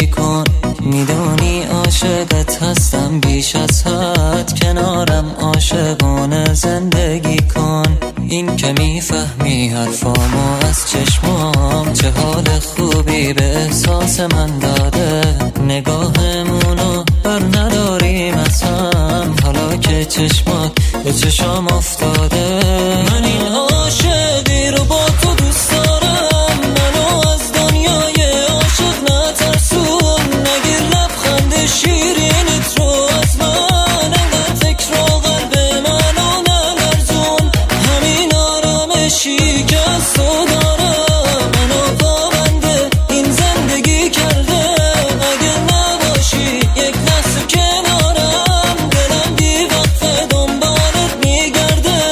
زندگی کن. میدونی عاشقت هستم بیش از حد، کنارم عاشقانه زندگی کن. این که میفهمی حرفامو از چشمام، چه حال خوبی به احساس من داده. نگاهمونو بر نداریم از هم، حالا که چشمات به چشام افتاده. من این عاشقی رو با تو دوست دارم، منو از دنیای عاشق نترسون. نگیر لبخند شیرینت رو از من، انقدر فکر و قلب منو نلرزون. همین آرامشی که از تو دارم منو پابنده این زندگی کرده. اگه نباشی یک لحظه کنارم، دلم بی وقفه دنبالت میگرده.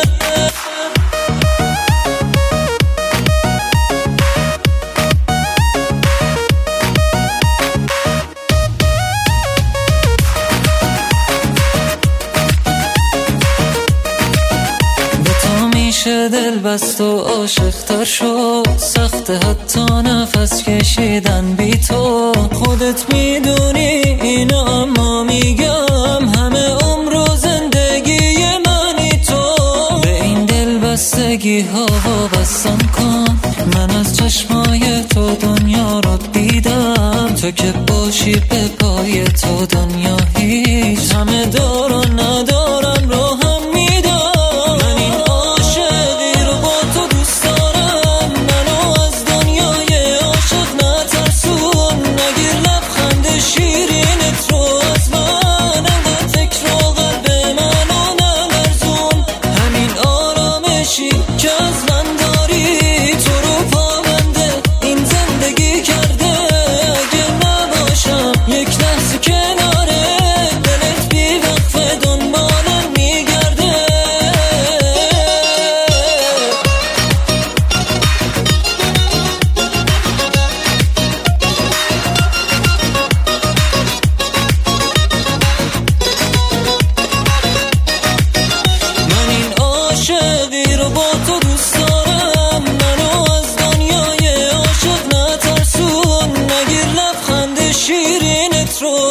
میشه دل بست و عاشق تر شد، سخت حتی نفس کشیدن بی تو. خودت میدونی اینو اما میگم، همه عمر و زندگی منی تو. به این دل بستگی ها وابستم کن، من از چشمای تو دنیا رو دیدم. تو که باشی به پای تو دنیا هیچ، همه دار و ندارم رو هم میدم. که از من داری تو رو پابنده این زندگی کرده. اگه نباشم یک لحظه کناره، دلت بی وقفه دنبالم میگرده. من این عاشقی رو با تو دوست دارم، منو از دنیای عاشق نترسون. نگیر لبخند شیرینت رو